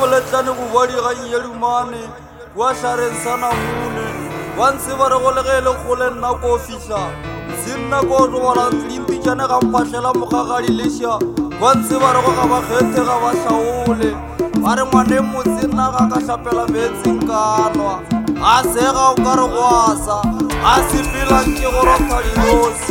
letlane go bua diganyedumane wa shareng sa namune wa ntse ba re go le ge e le kgole nna ko fihla se nna ko tlobola limpitšane ga mphatlhela mogagadi leša wa ntse ba re go ga ba kgethe ga ba hlaole ba re ngwane motse nna ga ka hlapela meetseng kanwa a sega o ka re go asa a sepelang ke go rotha dinosi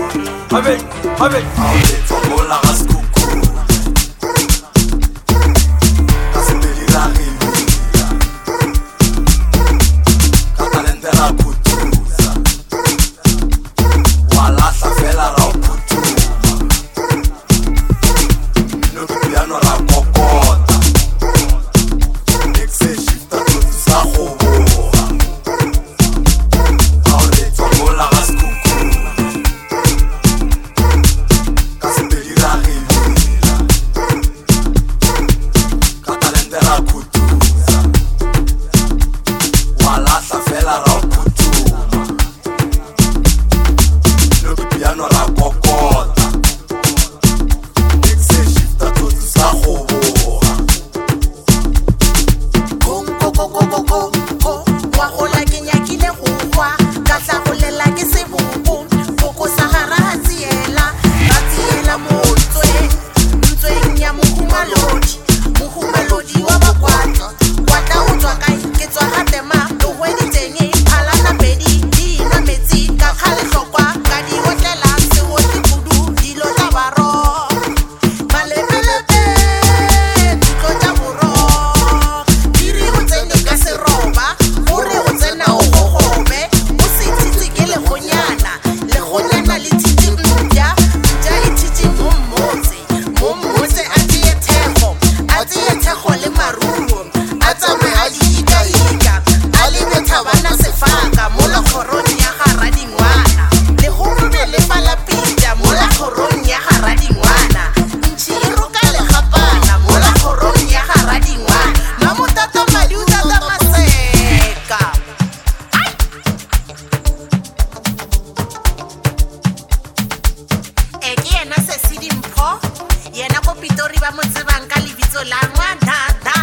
yena ko Pitori ba mo tsebang ka lebitso la Ngwanata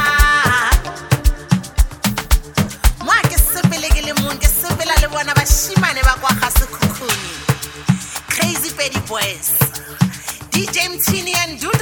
Mwa ke sepele ke le mong ke sepela le bona bashimane ba kwa Gasekhukhuni Crazy Petty Boys DJ Mtini and